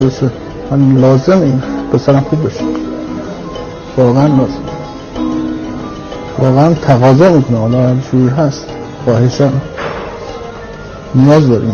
درسته، من لازم این پسرم خوب بشه، واقعا لازم، واقعا تقاضا میکنه، حالا جور هست، خواهشم نیاز داریم.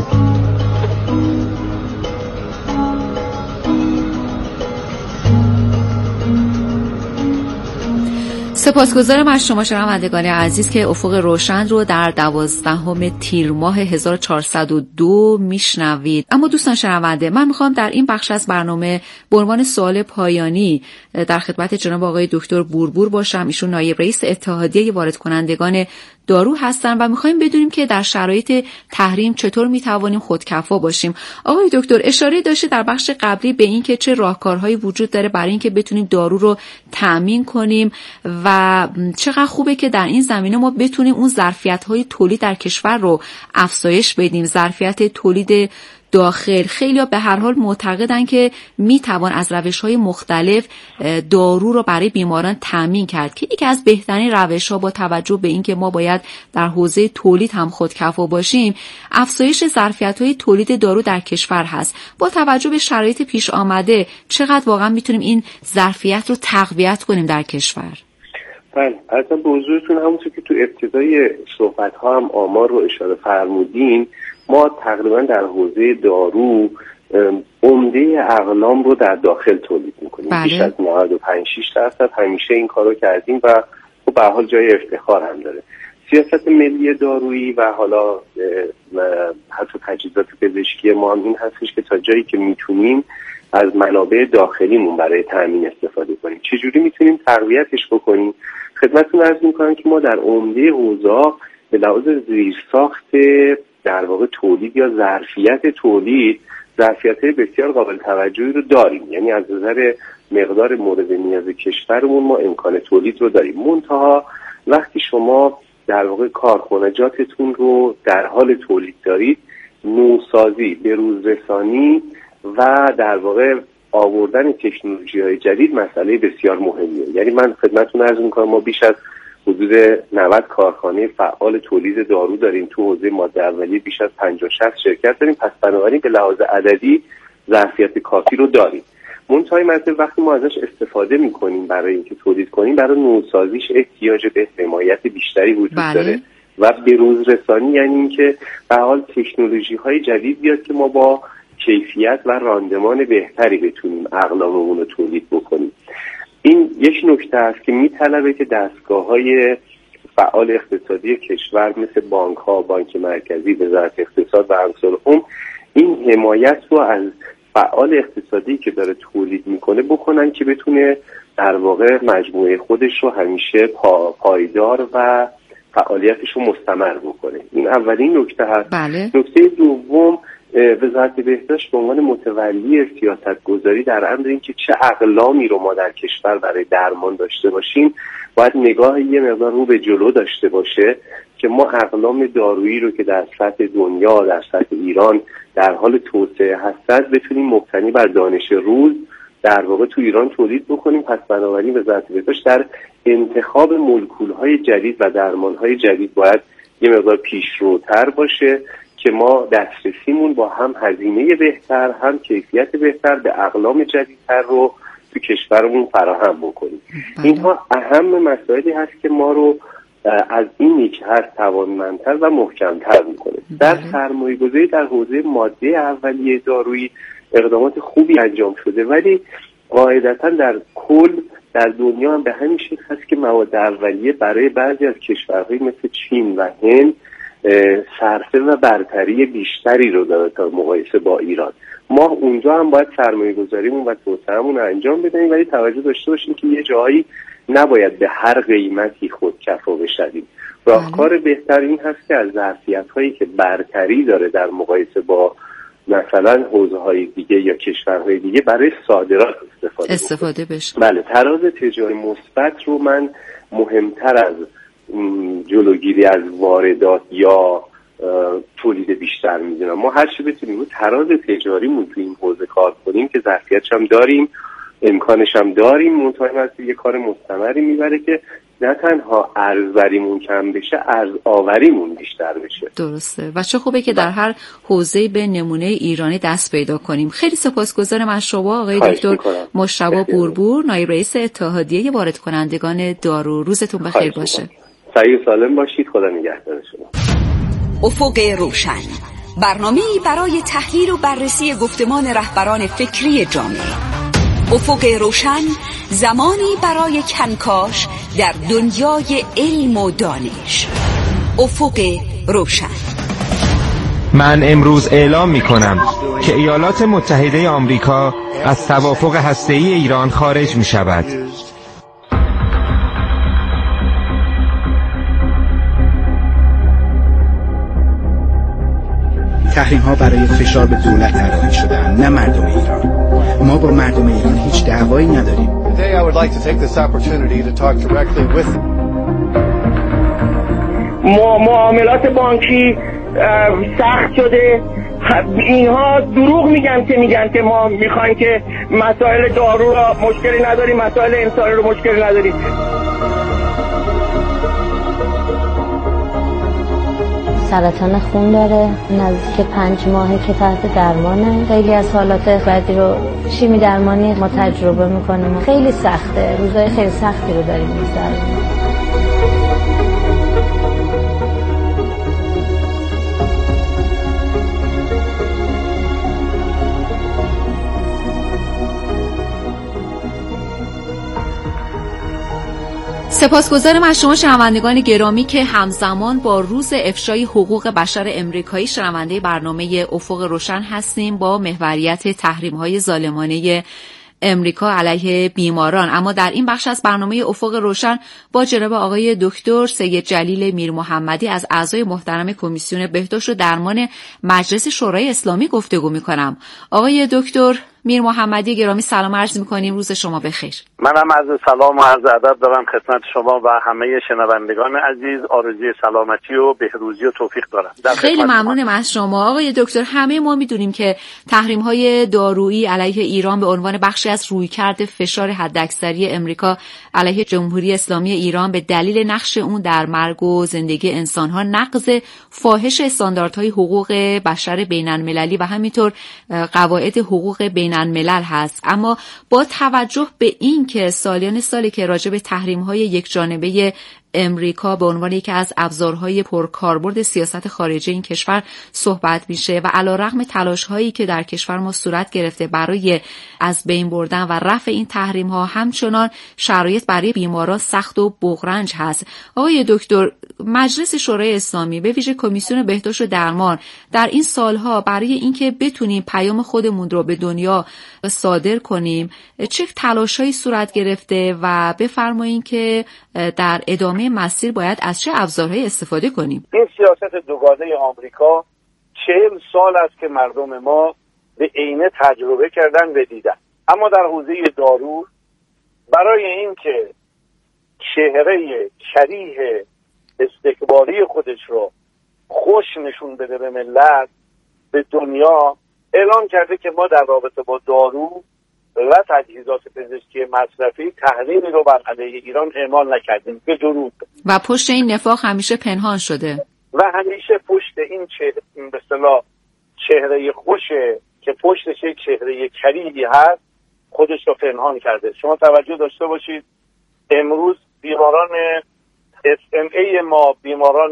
سپاسگزارم از شما شنوندگان عزیز که افق روشن رو در 12 تیر ماه 1402 میشنوید. اما دوستان شنونده، من میخوام در این بخش از برنامه به عنوان سوال پایانی در خدمت جناب آقای دکتر بوربور باشم. ایشون نایب رئیس اتحادیه وارد کنندگان دارو هستن و میخوایم بدونیم که در شرایط تحریم چطور میتوانیم خودکفا باشیم. آقای دکتر اشاره داشته در بخش قبلی به این که چه راهکارهایی وجود داره برای اینکه بتونیم دارو رو تامین کنیم و چقدر خوبه که در این زمینه ما بتونیم اون ظرفیت‌های تولید در کشور رو افزایش بدیم. ظرفیت تولید داخل، خیلی‌ها به هر حال معتقدن که میتوان از روش‌های مختلف دارو رو برای بیماران تامین کرد که یکی از بهترین روش‌ها با توجه به اینکه ما باید در حوزه تولید هم خودکفا باشیم، افزایش ظرفیت‌های تولید دارو در کشور هست. با توجه به شرایط پیش آمده چقدر واقعا میتونیم این ظرفیت رو تقویت کنیم در کشور؟ بله، اصلا به حضورتون همونطور که تو ابتدای صحبت‌ها هم آمار رو اشاره فرمودین، ما تقریبا در حوزه دارو عمده اقلام رو در داخل تولید میکنیم. بیش از 95-6% همیشه این کارو کردیم و خب به هر حال جای افتخار هم داره. سیاست ملی دارویی و حالا حتی تجهیزات پزشکی ما هم این هستش که تا جایی که میتونیم از منابع داخلیمون برای تامین استفاده کنیم. چجوری میتونیم تقویتش بکنیم؟ خدمتتون عرض میکنم که ما در عمده حوزه به لحاظ زیرساخت در واقع تولید یا ظرفیت تولید ظرفیت‌های بسیار قابل توجهی رو داریم. یعنی از نظر مقدار مورد نیاز کشورمون ما امکان تولید رو داریم. منتها وقتی شما در واقع کارخانجاتتون رو در حال تولید دارید، نوسازی، بروزرسانی و در واقع آوردن تکنولوژی‌های جدید مسئله بسیار مهمیه. یعنی من خدمتتون عرض می‌کنم ما بیش از حدود 90 کارخانه فعال تولید دارو داریم. تو حوزه ماده اولیه بیش از 50-60 شرکت داریم. پس بنابراین به لحاظ عددی ظرفیت کافی رو داریم. منتهای مسئله وقتی ما ازش استفاده می‌کنیم برای اینکه تولید کنیم، برای نوسازیش احتیاج به حمایت بیشتری وجود داره و بروز رسانی، یعنی اینکه به حال تکنولوژی‌های جدید بیاد که ما با کیفیت و راندمان بهتری بتونیم اقلاممون رو تولید بکنیم. این یک نکته است که میطلبه که دستگاه‌های فعال اقتصادی کشور مثل بانک‌ها، بانک مرکزی، وزارت اقتصاد و امثال هم این حمایت رو از فعال اقتصادی که داره تولید میکنه بکنن که بتونه در واقع مجموعه خودش رو همیشه پایدار و فعالیتش رو مستمر بکنه. این اولین نکته هست. بله. نکته دوم، وزارت بهداشت به عنوان متولی سیاست‌گذاری در امر این که چه اقلامی رو ما در کشور برای درمان داشته باشیم، باید نگاه یه مقدار رو به جلو داشته باشه که ما اقلام دارویی رو که در سطح دنیا، در سطح ایران در حال توسعه هستند بتونیم مبتنی بر دانش روز در واقع تو ایران تولید بکنیم. پس بنابراین وزارت بهداشت در انتخاب مولکول‌های جدید و درمان‌های جدید باید یه مقدار پیشروتر باشه که ما دسترسیمون با هم هزینه بهتر، هم کیفیت بهتر به اقلام جدیدتر رو تو کشورمون فراهم بکنیم. اینها اهم مسائلی هست که ما رو از این یک هست توانمندتر و محکمتر میکنه. در سرمایه‌گذاری در حوزه ماده اولیه دارویی اقدامات خوبی انجام شده، ولی قاعدتا در کل در دنیا هم به همین شکل هست که مواد اولیه برای بعضی از کشورهای مثل چین و هند صرفه و برتری بیشتری رو داره تا مقایسه با ایران. ما اونجا هم باید سرمایه گذاریمون و توسعه‌مون رو انجام بدیم، ولی توجه داشته باشیم که یه جایی نباید به هر قیمتی خودکفا بشویم. راهکار بهتر این هست که از ظرفیت‌هایی که برتری داره در مقایسه با مثلا حوزه‌های دیگه یا کشورهای دیگه برای صادرات استفاده بشه. بله، تراز تجاری مثبت رو من مهمتر از جلوگیری از واردات یا تولید بیشتر میدونم. ما هر چی بتونیم تراز تجاریمون تو این حوزه کار کنیم که ظرفیتش هم داریم، امکانش هم داریم، منتها یه کار مستمری میبره که نه تنها ارزبریمون کم بشه، ارز آوریمون بیشتر بشه. درسته و چه خوبه که در هر حوزه‌ای به نمونه ایرانی دست پیدا کنیم. خیلی سپاسگزارم از شما آقای دکتر مجتبی بوربور، نایب رئیس اتحادیه وارد کنندگان دارو. روزتون بخیر باشه. سعید سالم باشید. خدا نگهدار شما. افق روشن، برنامه‌ای برای تحلیل و بررسی گفتمان رهبران فکری جامعه. افق روشن، زمانی برای کنکاش در دنیای علم و دانش. افق روشن. من امروز اعلام می‌کنم که ایالات متحده آمریکا از توافق هسته‌ای ایران خارج می‌شود. تحریم‌ها برای فشار به دولت طراحی شده‌اند، نه مردم ایران. ما با مردم ایران هیچ دعوایی نداریم. Today I would like to take this opportunity to talk directly with معاملات بانکی سخت شده. اینها دروغ میگن که ما میخوایم که مسائل دارو را مشکلی نداریم، مسائل انسانی رو مشکلی نداریم. سرطان خون داره، نزدیک 5 ماهه که تحت درمانه. خیلی از حالات بعدی رو شیمی درمانی ما تجربه میکنیم. خیلی سخته، روزای خیلی سختی رو داریم می‌گذرونیم. سپاسگزارم از شما شنوندگان گرامی که همزمان با روز افشای حقوق بشر امریکایی شنونده برنامه افق روشن هستیم با محوریت تحریم‌های ظالمانه امریکا علیه بیماران. اما در این بخش از برنامه افق روشن با جناب آقای دکتر سید جلیل میرمحمدی از اعضای محترم کمیسیون بهداشت و درمان مجلس شورای اسلامی گفتگو می‌کنم. آقای دکتر میرمحمدی گرامی سلام عرض می‌کنیم، روز شما بخیر. منم عرض سلام و عرض ادب دارم خدمت شما و همه شنوندگان عزیز. آرزوی سلامتی و بهروزی و توفیق دارم. خیلی ممنونم از شما آقای دکتر. همه ما می‌دونیم که تحریم‌های دارویی علیه ایران به عنوان بخشی از رویکرد فشار حداکثری امریکا علیه جمهوری اسلامی ایران به دلیل نقش اون در مرگ و زندگی انسان‌ها نقض فاحش استانداردهای حقوق بشر بین‌المللی و همینطور قواعد حقوق بین‌الملل هست. اما با توجه به این که سالیان سالی که راجع به تحریم‌های یکجانبه امریکا به عنوان یکی از ابزارهای پرکاربرد سیاست خارجی این کشور صحبت میشه و علیرغم تلاش‌هایی که در کشور ما صورت گرفته برای از بین بردن و رفع این تحریم‌ها، همچنان شرایط برای بیماران سخت و بغرنج هست. آقای دکتر، مجلس شورای اسلامی به ویژه کمیسیون بهداشت و درمان در این سالها برای اینکه بتونیم پیام خودمون رو به دنیا صادر کنیم چه تلاش‌هایی صورت گرفته و بفرمایید که در ادامه مسیر باید از چه ابزارهایی استفاده کنیم؟ این سیاست دوگانه آمریکا 40 سال است که مردم ما به عینه تجربه کردن و دیدن. اما در حوزه دارو برای اینکه چهره کریه استکباری خودش رو خوش نشون بده به ملت، به دنیا، اعلام کرده که ما در رابطه با دارو و تجهیزات پزشکی مصرفی تحریمی رو بر علیه ایران اعمال نکردیم. به درود. و پشت این نفاق همیشه پنهان شده و همیشه پشت این به اصطلاح چهره خوشه که پشتش یک چهره کریهی هست خودش رو پنهان کرده. شما توجه داشته باشید امروز بیماران SMA ما، بیماران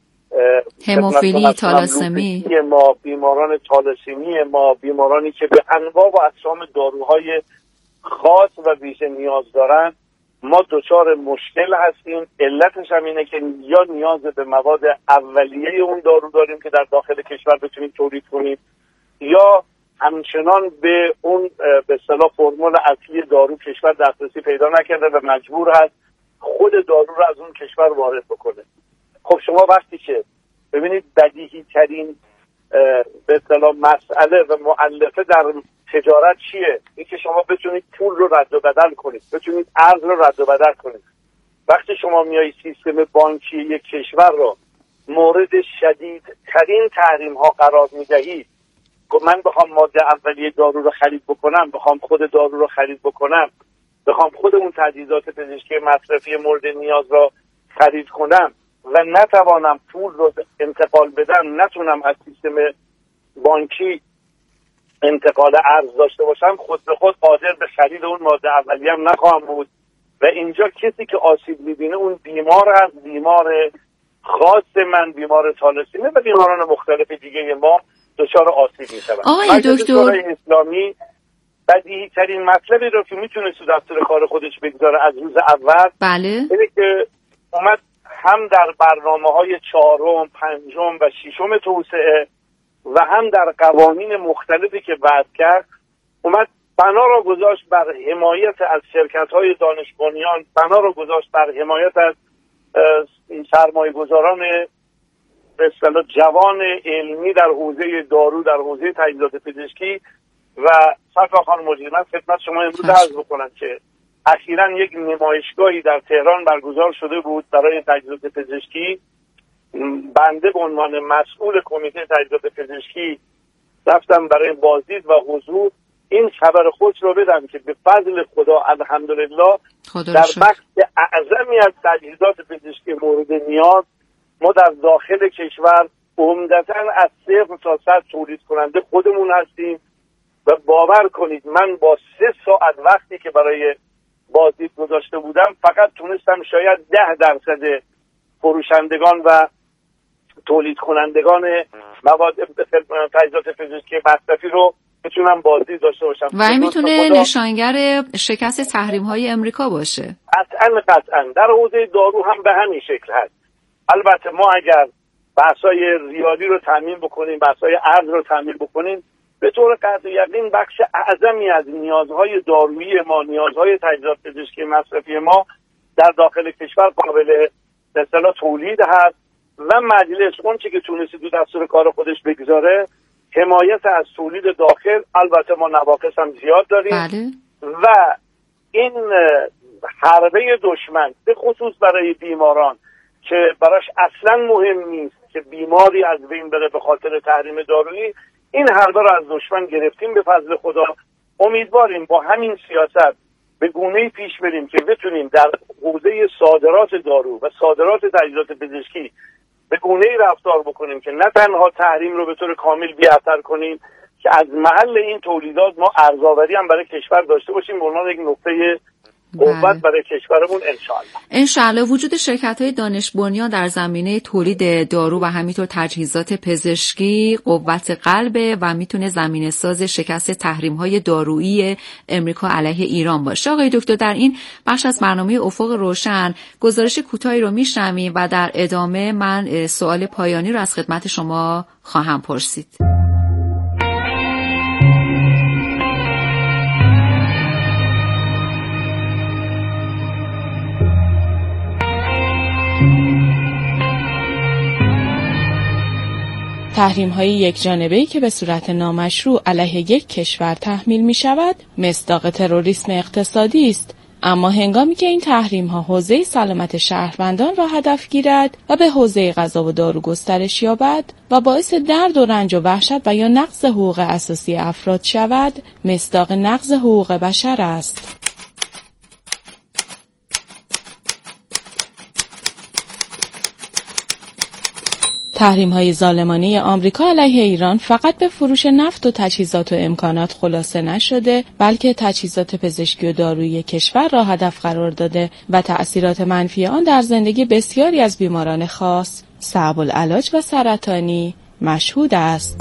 هموفیلی، تالاسمی ما، بیماران تالاسمی ما، بیمارانی که به انواع و اقسام داروهای خاص و ویژه نیاز دارن، ما دچار مشکل هستیم. علتش هم اینه که یا نیاز به مواد اولیه اون دارو داریم که در داخل کشور بتونیم تولید کنیم، یا همچنان به اون به اصطلاح فرمول اصلی دارو کشور دسترسی پیدا نکرده و مجبور هست خود دارو رو از اون کشور وارد بکنه. خب شما وقتی که ببینید بدیهی ترین به اصطلاح مسئله و مؤلفه در تجارت چیه؟ این که شما بتونید پول رو رد و بدل کنید، بتونید ارز رو رد و بدل کنید. وقتی شما میای سیستم بانکی یک کشور رو مورد شدید ترین تحریم ها قرار میدهید، من بخوام ماده اولیه دارو رو خرید بکنم، بخوام خود دارو رو خرید بکنم، بخوام خودمون تجهیزات پزشکی مصرفی مورد نیاز را خرید کنم و نتوانم پول رو انتقال بدم، نتونم از سیستم بانکی انتقال ارز داشته باشم، خود به خود قادر به خرید اون ماده اولیه هم نخواهم بود و اینجا کسی که آسیب میبینه اون بیمار هست، بیمار خاص من، بیمار تالاسیمی و بیماران مختلف دیگه ما دچار آسیب میشوند. آقای دکتر اسلامی بدیهی ترین مطلبی رو که میتونه تو دفتر کار خودش بگذاره از روز اول بله اینه که اومد هم در برنامه‌های 4م، 5م و 6م توسعه و هم در قوانین مختلفی که وضع کرد اومد بنا را گذاشت بر حمایت از شرکت‌های دانش بنیان، بنا را گذاشت بر حمایت از سرمایه‌گذاران به اصطلاح جوان علمی در حوزه دارو، در حوزه تجهیزات پزشکی. و صفا خانم مجری، من خدمت شما امروز عرض بکنم که اخیراً یک نمایشگاهی در تهران برگزار شده بود برای تجهیزات پزشکی. بنده به عنوان مسئول کمیته تجهیزات پزشکی رفتم برای بازدید و حضور. این خبر خوش رو بدم که به فضل خدا الحمدلله در بخش اعظمی از تجهیزات پزشکی مورد نیاز ما در داخل کشور عمدتاً از 0 تا 100 تولید کننده خودمون هستیم و باور کنید من با 3 ساعت وقتی که برای بازدید گذاشته بودم فقط تونستم شاید 10% فروشندگان و تولید کنندگان مواد تجهیزات پزشکی مصرفی رو بتونم بازدید داشته باشم و این میتونه نشانگر شکست تحریم‌های امریکا باشه. قطعاً در حوزه دارو هم به همین شکل هست. البته ما اگر بحث‌های ریالی رو تامین بکنیم، بحث‌های ارز رو تامین بکنیم، به طور قطع یقین بخش اعظمی از نیازهای دارویی ما، نیازهای تجهیزات پزشکی مصرفی ما در داخل کشور قابل به اصطلاح تولید هست و مجلس اون چی که تونستی تو دستور کار خودش بگذاره حمایت از تولید داخل. البته ما نواقص هم زیاد داریم بله. و این حربه دشمن به خصوص برای بیماران که براش اصلا مهم نیست که بیماری از بین بره به خاطر تحریم دارویی، این حربه رو از دشمن گرفتیم به فضل خدا. امیدواریم با همین سیاست به گونه‌ای پیش بریم که بتونیم در حوزه صادرات دارو و صادرات تجهیزات پزشکی به گونه‌ای رفتار بکنیم که نه تنها تحریم رو به طور کامل بی‌اثر کنیم که از محل این تولیدات ما ارزآوری هم برای کشور داشته باشیم به عنوان یک نقطه قوت برای کشورمون انشالله. وجود شرکت‌های دانش بنیان در زمینه تولید دارو و همینطور تجهیزات پزشکی قوت قلبه و میتونه زمینه ساز شکست تحریم‌های دارویی امریکا علیه ایران باشه. آقای دکتر، در این بخش از برنامه افق روشن گزارش کوتاهی رو میشنویم و در ادامه من سوال پایانی رو از خدمت شما خواهم پرسید. تحریم‌های یکجانبه‌ای که به صورت نامشروع علیه یک کشور تحمیل می‌شود، مصداق تروریسم اقتصادی است. اما هنگامی که این تحریم‌ها حوزه سلامت شهروندان را هدف گیرد و به حوزه غذا و دارو گسترش یابد و باعث درد و رنج و وحشت و یا نقض حقوق اساسی افراد شود، مصداق نقض حقوق بشر است. تحریم‌های ظالمانه آمریکا علیه ایران فقط به فروش نفت و تجهیزات و امکانات خلاصه نشده، بلکه تجهیزات پزشکی و دارویی کشور را هدف قرار داده و تأثیرات منفی آن در زندگی بسیاری از بیماران خاص، صعب العلاج و سرطانی مشهود است.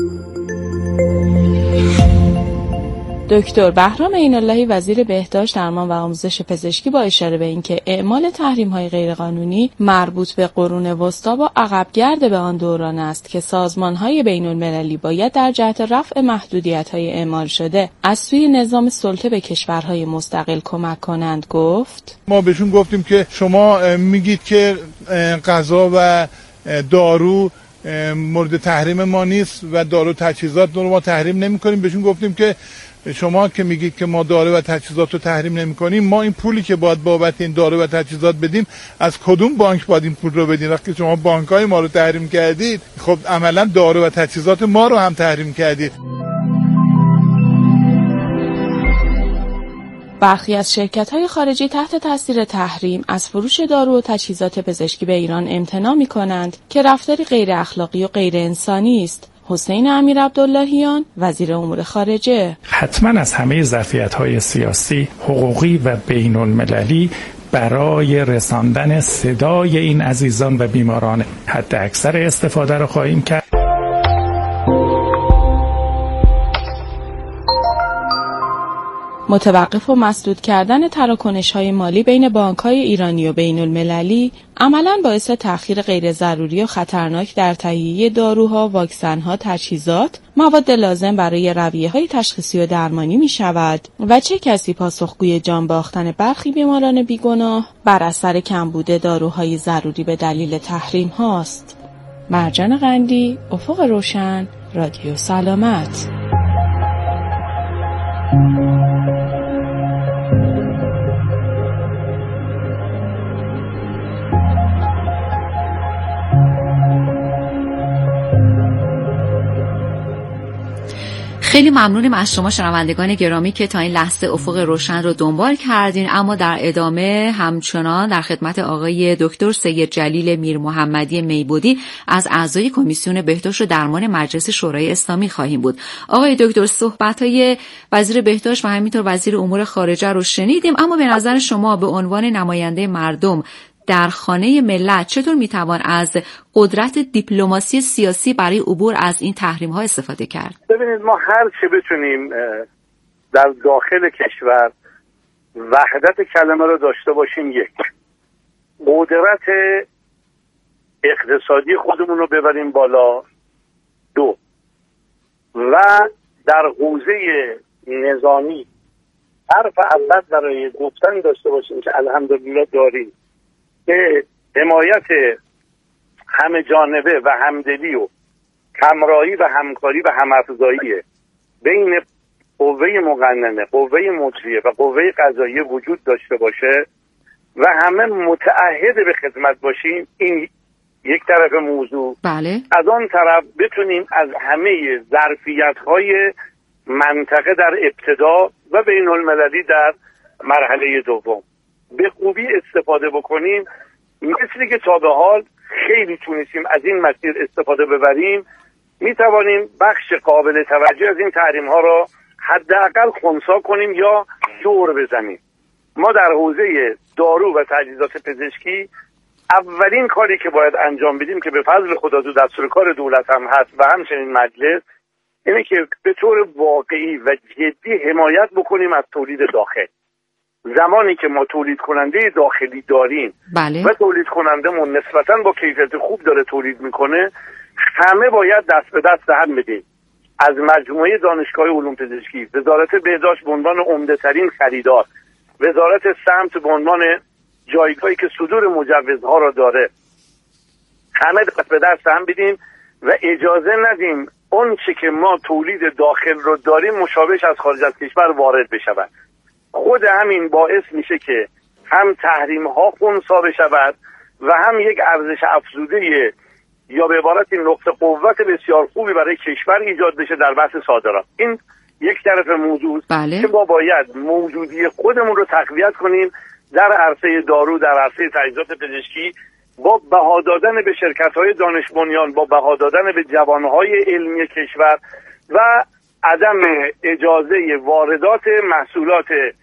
دکتر بهرام عین‌اللهی وزیر بهداشت، درمان و آموزش پزشکی با اشاره به اینکه اعمال تحریم‌های غیرقانونی مربوط به قرون وسطی و عقب‌گرد به آن دوران است که سازمان‌های بین‌المللی باید در جهت رفع محدودیت‌های اعمال شده از سوی نظام سلطه به کشورهای مستقل کمک کنند گفت. ما بهشون گفتیم که شما میگید که غذا و دارو مورد تحریم ما نیست و دارو تجهیزات رو ما تحریم نمی‌کنیم. بهشون گفتیم که شما که میگید که ما دارو و تجهیزات رو تحریم نمی‌کنیم، ما این پولی که باید بابت این دارو و تجهیزات بدیم از کدوم بانک باید این پول رو بدیم؟ وقتی شما بانک‌های ما رو تحریم کردید، خب عملاً دارو و تجهیزات ما رو هم تحریم کردید. برخی از شرکت‌های خارجی تحت تاثیر تحریم از فروش دارو و تجهیزات پزشکی به ایران امتناع می‌کنند که رفتاری غیر اخلاقی و غیر انسانی است. حسین امیرعبداللهیان، وزیر امور خارجه: حتما از همه ظرفیت‌های سیاسی، حقوقی و بین‌المللی برای رساندن صدای این عزیزان و بیماران حد اکثر استفاده را خواهیم کرد. متوقف و مسدود کردن تراکنش‌های مالی بین بانک‌های ایرانی و بین‌المللی عملاً باعث تأخیر غیر ضروری و خطرناک در تهیه داروها، واکسن‌ها، تجهیزات، مواد لازم برای رویه‌های تشخیصی و درمانی می‌شود و چه کسی پاسخگوی جان باختن برخی بیماران بیگناه بر اثر کمبود داروهای ضروری به دلیل تحریم هاست؟ مرجان قندی، افق روشن، رادیو سلامت. خیلی ممنونیم از شما شنوندگان گرامی که تا این لحظه افق روشن رو دنبال کردین، اما در ادامه همچنان در خدمت آقای دکتر سید جلیل میر محمدی میبودی از اعضای کمیسیون بهداشت و درمان مجلس شورای اسلامی خواهیم بود. آقای دکتر، صحبت‌های وزیر بهداشت و همینطور وزیر امور خارجه رو شنیدیم، اما به نظر شما به عنوان نماینده مردم در خانه ملت چطور میتوان از قدرت دیپلماسی سیاسی برای عبور از این تحریم ها استفاده کرد؟ ببینید، ما هر چه بتونیم در داخل کشور وحدت کلمه رو داشته باشیم، یک، قدرت اقتصادی خودمون رو ببریم بالا، دو، و در حوزه نظامی حرف اول برای گفتن داشته باشیم که الحمدلله داریم، که حمایت همه جانبه و همدلی و همراهی و همکاری و همافزایی بین قوه مقننه، قوه مجریه و قوه قضاییه وجود داشته باشه و همه متعهد به خدمت باشیم. این یک طرف موضوع. بله. از آن طرف بتونیم از همه ظرفیت‌های منطقه در ابتدا و بین المللی در مرحله دوم به خوبی استفاده بکنیم، مثلی که تا به حال خیلی تونستیم از این مسیر استفاده ببریم. میتوانیم بخش قابل توجه از این تحریم ها را حداقل خنثی کنیم یا دور بزنیم. ما در حوزه دارو و تجهیزات پزشکی اولین کاری که باید انجام بدیم که به فضل خدا تو دستور کار دولت هم هست و همچنین مجلس، اینه که به طور واقعی و جدی حمایت بکنیم از تولید داخل. زمانی که ما تولید کننده داخلی داریم بله. و تولید کنندمون نسبتاً با کیفیت خوب داره تولید میکنه، همه باید دست به دست هم بدیم. از مجموعه دانشگاه علوم پزشکی، وزارت بهداشت به عنوان عمده ترین خریدار، وزارت سمت به عنوان جایگاهی که صدور مجوزها را داره، همه دست به دست هم بدیم و اجازه ندیم اون چی که ما تولید داخل رو داریم مشابهش از خارج از کشور وارد بشود. خود همین باعث میشه که هم تحریم ها خنثی بشود و هم یک ارزش افزوده یا به عبارت نقطه قوت بسیار خوبی برای کشور ایجاد بشه در بحث صادرات. این یک طرف موضوع بله. که ما باید موجودی خودمون رو تقویت کنیم در عرصه دارو، در عرصه تجهیزات پزشکی، با بها دادن به شرکت‌های دانش بنیان، با بها دادن به جوانهای علمی کشور و عدم اجازه واردات محصولات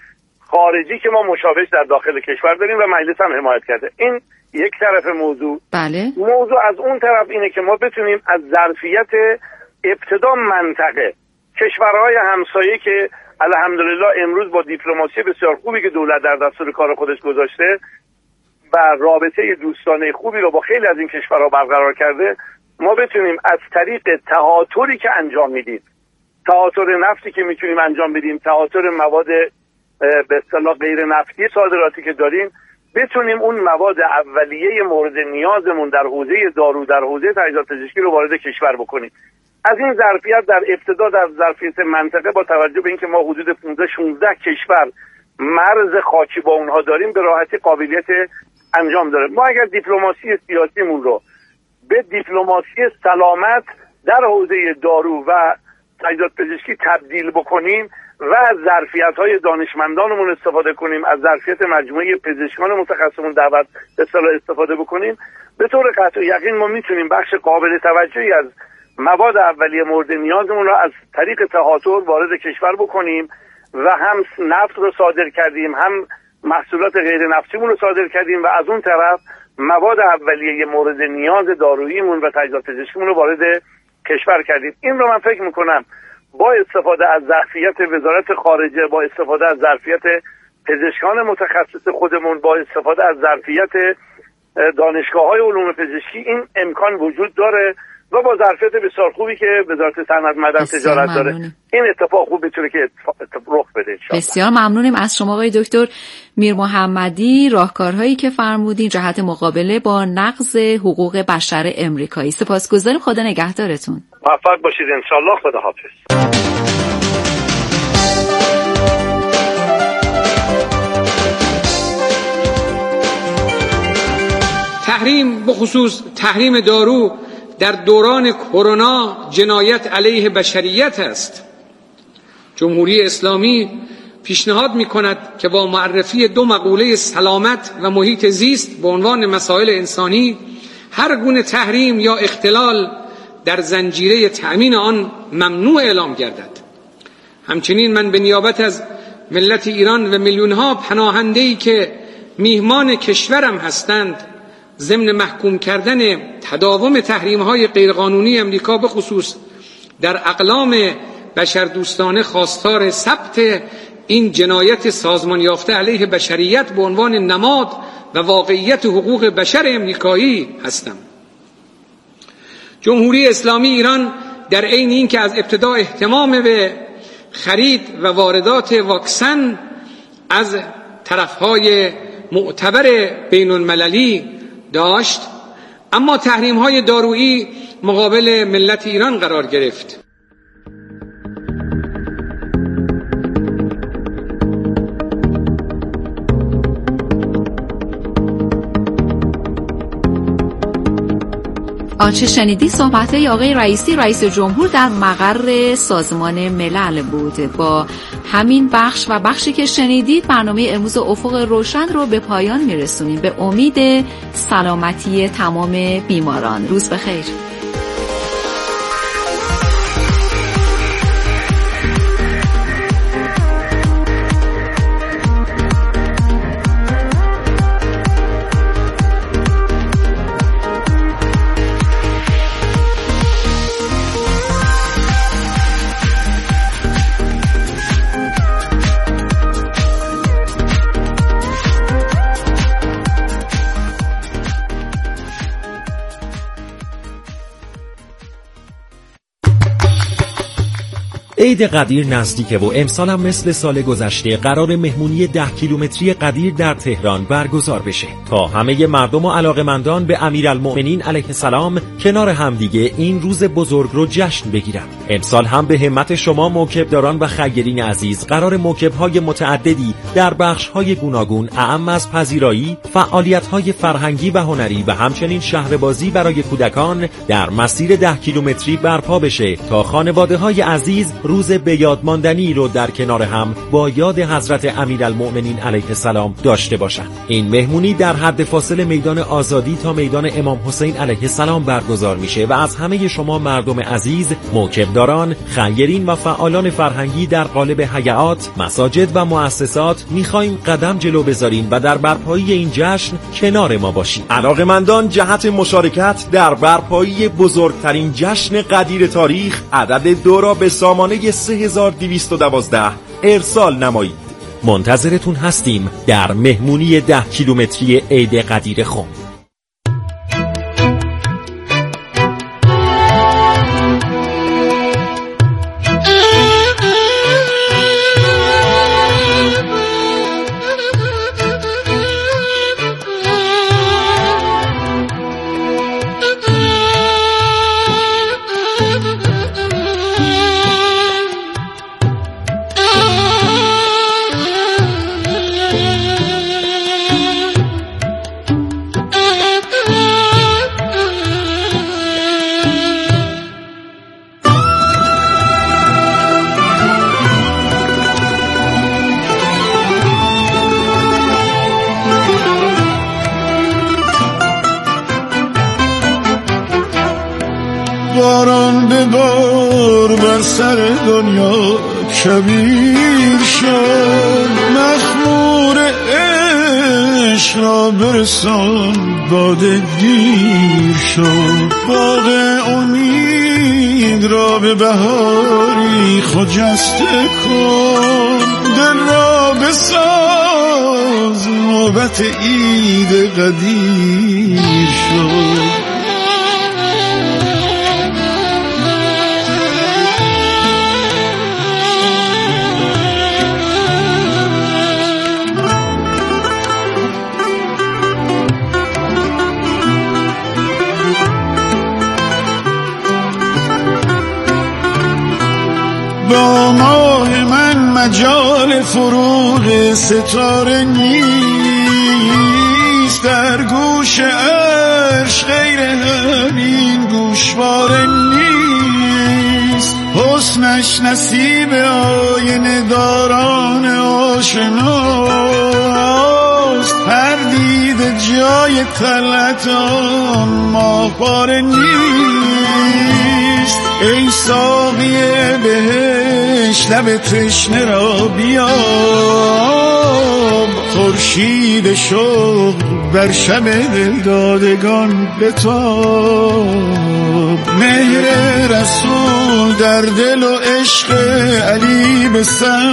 خارجی که ما مشابهش در داخل کشور داریم و مجلس هم حمایت کرده. این یک طرف موضوع. بله. موضوع از اون طرف اینه که ما بتونیم از ظرفیت ابتدا منطقه کشورهای همسایه که الحمدلله امروز با دیپلماسی بسیار خوبی که دولت در دستور کار خودش گذاشته و رابطه دوستانه خوبی رو با خیلی از این کشورها برقرار کرده، ما بتونیم از طریق تهاتری که انجام میدیم، تهاتر نفتی که میتونیم انجام بدیم، تهاتر مواد به اصطلاح غیر نفتی صادراتی که داریم، بتونیم اون مواد اولیه مورد نیازمون در حوزه دارو، در حوزه تجهیزات پزشکی رو وارد کشور بکنیم. از این ظرفیت در ابتدا در ظرفیت منطقه با توجه به اینکه ما حدود 15-16 کشور مرز خاکی با اونها داریم به راحتی قابلیت انجام داره. ما اگر دیپلماسی سیاسیمون رو به دیپلماسی سلامت در حوزه دارو و تجهیزات پزشکی تبدیل بکنیم، و از ظرفیت‌های دانشمندانمون استفاده کنیم، از ظرفیت مجموعه پزشکان متخصصمون استفاده بکنیم، به طور قطع یقین ما میتونیم بخش قابل توجهی از مواد اولیه مورد نیازمون رو از طریق تهاتر وارد کشور بکنیم و هم نفت رو صادر کردیم، هم محصولات غیر نفتیمون رو صادر کردیم و از اون طرف مواد اولیه مورد نیاز داروییمون و تجهیزات پزشکیمون رو وارد کشور کردیم. این رو من فکر میکنم با استفاده از ظرفیت وزارت خارجه، با استفاده از ظرفیت پزشکان متخصص خودمون، با استفاده از ظرفیت دانشگاه‌های علوم پزشکی این امکان وجود داره و با ظرفیت بسیار خوبی که وزارت صنعت معدن تجارت داره این اتفاق خوب میتونه که رخ بده ان شاءالله. بسیار ممنونیم از شما آقای دکتر میر محمدی. راهکارهایی که فرمودین جهت مقابله با نقض حقوق بشر امریکایی. سپاسگزاریم. خدا نگهدارتون. موفق باشید ان شاء الله. خدا حافظ. تحریم بخصوص تحریم دارو در دوران کرونا جنایت علیه بشریت است. جمهوری اسلامی پیشنهاد می‌کند که با معرفی 2 مقوله سلامت و محیط زیست به عنوان مسائل انسانی هر گونه تحریم یا اختلال در زنجیره تأمین آن ممنوع اعلام گردد. همچنین من به نیابت از ملت ایران و میلیون‌ها پناهنده‌ای که میهمان کشورم هستند ضمن محکوم کردن تداوم تحریم‌های غیرقانونی امریکا به خصوص در اقلام بشردوستانه خواستار ثبت این جنایت سازمان یافته علیه بشریت به عنوان نماد و واقعیت حقوق بشر امریکایی هستم. جمهوری اسلامی ایران در عین اینکه از ابتدا اهتمام به خرید و واردات واکسن از طرف‌های معتبر بین‌المللی داشت، اما تحریم‌های دارویی مقابل ملت ایران قرار گرفت. آنچه شنیدی صحبت‌های آقای رئیسی رئیس جمهور در مقر سازمان ملل بود. با همین بخش و بخشی که شنیدید برنامه امروز افق روشن رو به پایان میرسونیم به امید سلامتی تمام بیماران. روز بخیر. عید قدیر نزدیکه و امسال هم مثل سال گذشته قرار مهمونی 10 کیلومتری قدیر در تهران برگزار بشه تا همه مردم و علاقمندان به امیرالمؤمنین علیه السلام کنار همدیگه این روز بزرگ رو جشن بگیرن. امسال هم به همت شما موکبداران و خیرین عزیز قرار موکب‌های متعددی در بخش‌های گوناگون اعم از پذیرایی، فعالیت‌های فرهنگی و هنری و همچنین شهربازی برای کودکان در مسیر 10 کیلومتری برپا بشه تا خانواده‌های عزیز روز به یاد ماندنی رو در کنار هم با یاد حضرت امیرالمؤمنین علیه السلام داشته باشند. این مهمونی در حد فاصل میدان آزادی تا میدان امام حسین علیه السلام برگزار میشه و از همه شما مردم عزیز، موکبداران، خیرین و فعالان فرهنگی در قالب هیئات، مساجد و مؤسسات میخوایم قدم جلو بذاریم و در برپایی این جشن کنار ما باشیم. علاقمندان جهت مشارکت در برپایی بزرگترین جشن قدیر تاریخ عدد 2 را به سامانه 3212 ارسال نمایید. منتظرتون هستیم در مهمونی 10 کیلومتری عید قدیر خم. ببار بر سر دنیا کبیر شد، مخمور عشق را برسان باد دیر شد، باغ امید را به بهاری خجسته کن، دل را بساز نوبت عید قدیر شد. با ماه من مجال فروغ ستاره نیست، در گوش عرش غیر همین گوشواره نیست، حسنش نصیب آینه داران آشناست، هر دیده جای طلعت آن ماهواره نیست. ای ساقی بهش لب تشنه را بیاب، خورشید شوق بر شب دلدادگان بتاب، مهر رسول در دل و عشق علی به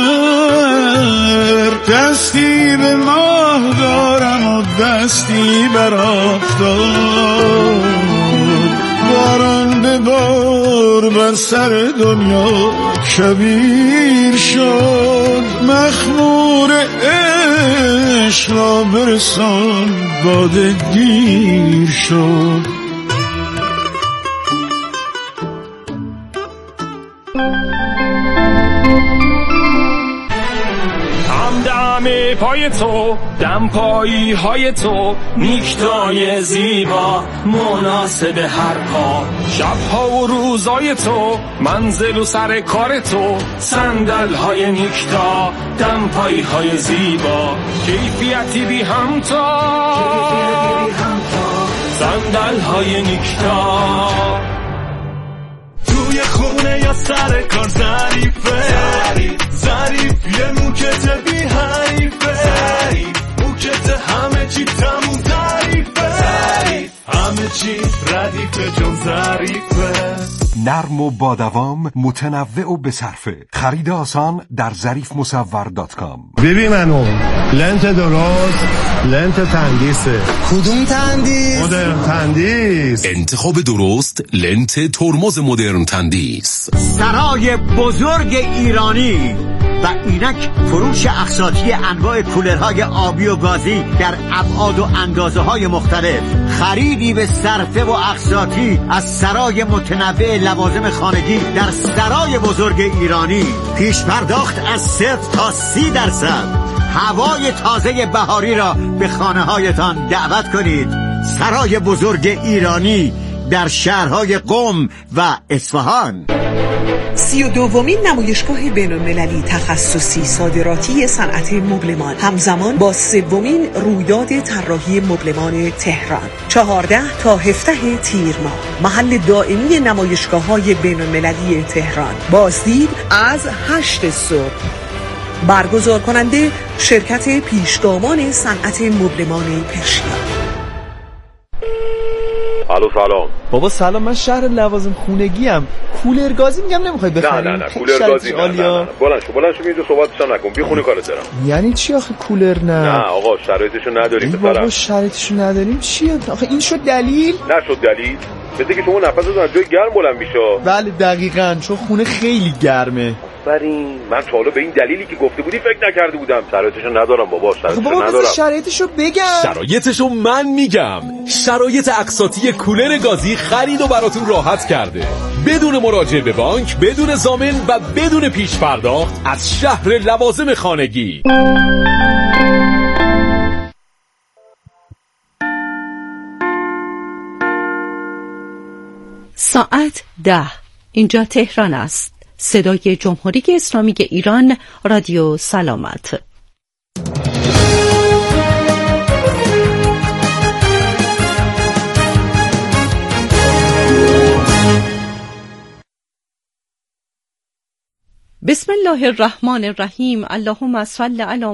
سر، دستی به ماه دارم و دستی بر آفتاب، باران ببار بر سر دنیا کبیر شد، مخمور عشق را برسان باد دیر شد. همه پای تو، دمپایی های تو، نیکتای زیبا مناسب هر کار، شبها و روزای تو، منزل و سر کار تو، صندل های نیکتا، دمپایی های زیبا، کیفیتی بی همتا، صندل های نیکتا، توی خونه یا سر کار ظریفه، ظریف یه موکت بی حریفه، موکت همه چی تموم ظریفه، همه چی ردیفه جون ظریفه، نرم و با دوام، متنوع و بصرفه. خرید آسان در ظریفمصور.com. ببین منو لنت درست، لنت تندیسه. کدوم تندیس؟ مدرن تندیس. انتخاب درست، لنت ترمز مدرن تندیس. سرای بزرگ ایرانی و اینک فروش اقساطی انواع کولرهای آبی و گازی در ابعاد و اندازه‌های مختلف، خریدی به صرفه و اقساطی از سرای متنوع لوازم خانگی در سرای بزرگ ایرانی، پیش پرداخت از 0 تا 30%، هوای تازه بهاری را به خانه‌هایتان دعوت کنید. سرای بزرگ ایرانی در شهرهای قم و اصفهان. 32مین نمایشگاه بین‌المللی تخصصی صادراتی صنعت مبلمان، همزمان با 3مین رویداد طراحی مبلمان تهران، 14 تا 17 تیر ماه. محل دائمی نمایشگاه‌های بین‌المللی تهران. بازدید از 8 صبح. برگزار کننده شرکت پیشگامان صنعت مبلمان پرشیا. الو سلام بابا سلام، من شهر لوازم خونگی ام. کولر گازی میگم نمیخوای بخری؟ نه کولر گازی نه بلند شو اینجا صحبتشو نکن، بی خونه کارت دارم. یعنی چی آخه کولر نه آقا شرایطشو نداریم بابا شرایطشو نداریم چیه آخه؟ این شد دلیل؟ نشد دلیل، بده که شما نفستون از جای گرم بلند میشه. بله دقیقاً، چون خونه خیلی گرمه. آفرین، من تا حالا به این دلیلی که گفته بودی فکر نکرده بودم. شرایطشو ندارم بابا، شرایطشو ندارم. شرایطشو بگم. شرایطشو من میگم. شرایط اقساطی کولر گازی خرید و براتون راحت کرده، بدون مراجعه به بانک، بدون ضامن و بدون پیش پرداخت، از شهر لوازم خانگی. ساعت 10. اینجا تهران است. صدای جمهوری اسلامی ایران، رادیو سلامت. بسم الله الرحمن الرحیم. اللهم صل علی